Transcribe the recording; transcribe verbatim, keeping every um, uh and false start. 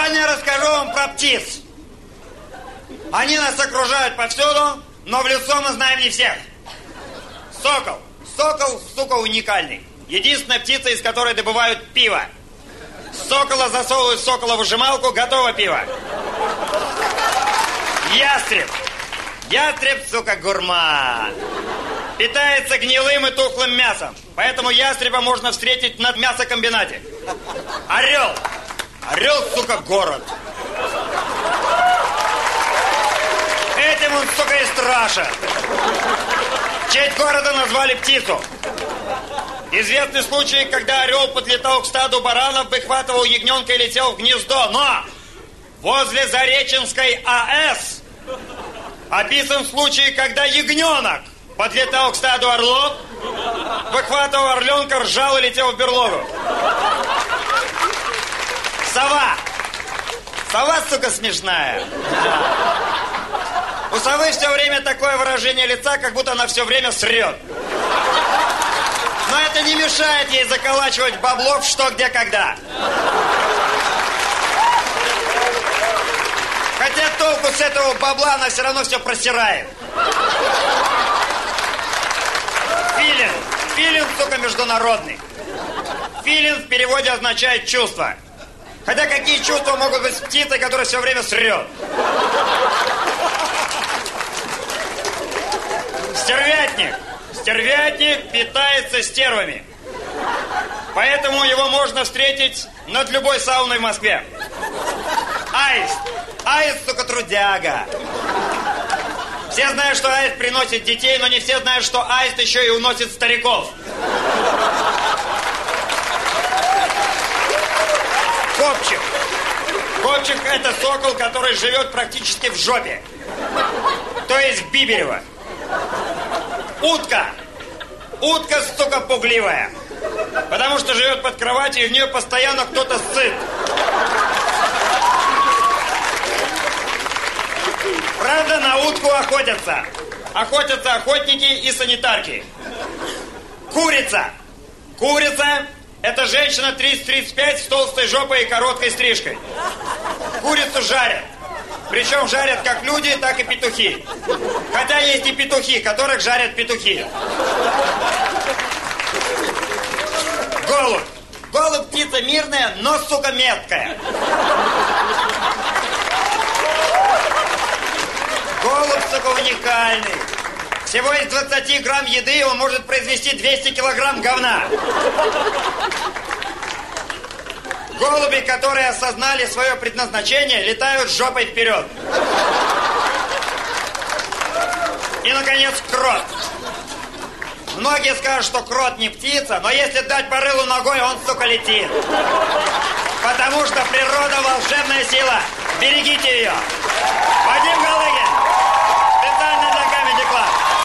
Сегодня я расскажу вам про птиц. Они нас окружают повсюду, но в лицо мы знаем не всех. Сокол. Сокол, сука, уникальный. Единственная птица, из которой добывают пиво. Сокола засовывают в соколовыжималку, готово пиво. Ястреб. Ястреб, сука, гурман. Питается гнилым и тухлым мясом. Поэтому ястреба можно встретить на мясокомбинате. Орел. Орел, сука, город. Этим он, сука, и страшен. В честь города назвали птицу. Известны случаи, когда орел подлетал к стаду баранов, выхватывал ягненка и летел в гнездо. Но возле Зареченской АЭС описан случай, когда ягненок подлетал к стаду орлов, выхватывал орленка, ржал и летел в берлогу. Сова. Сова, сука, смешная. У совы все время такое выражение лица, как будто она все время срет. Но это не мешает ей заколачивать бабло в что, где, когда. Хотя толку с этого бабла она все равно все просирает. Филин. Филин, сука, международный. Филин в переводе означает чувство. Хотя какие чувства могут быть с птицей, которая все время срет? Стервятник. Стервятник питается стервами. Поэтому его можно встретить над любой сауной в Москве. Аист. Аист, сука, трудяга. Все знают, что аист приносит детей, но не все знают, что аист еще и уносит стариков. Копчик. Копчик – это сокол, который живет практически в жопе. То есть в Биберево. Утка. Утка, сука, пугливая. Потому что живет под кроватью, и в нее постоянно кто-то ссыт. Правда, на утку охотятся. Охотятся охотники и санитарки. Курица. Курица – это женщина тридцать-тридцать пять с толстой жопой и короткой стрижкой. Курицу жарят. Причем жарят как люди, так и петухи. Хотя есть и петухи, которых жарят петухи. Голубь. Голубь птица мирная, но, сука, меткая. Голубь, сука, уникальный. Всего из двадцати грамм еды он может произвести двести килограмм говна. Голуби, которые осознали свое предназначение, летают жопой вперед. И, наконец, крот. Многие скажут, что крот не птица, но если дать по рылу ногой, он, сука, летит. Потому что природа — волшебная сила. Берегите ее. Вадим Галагин.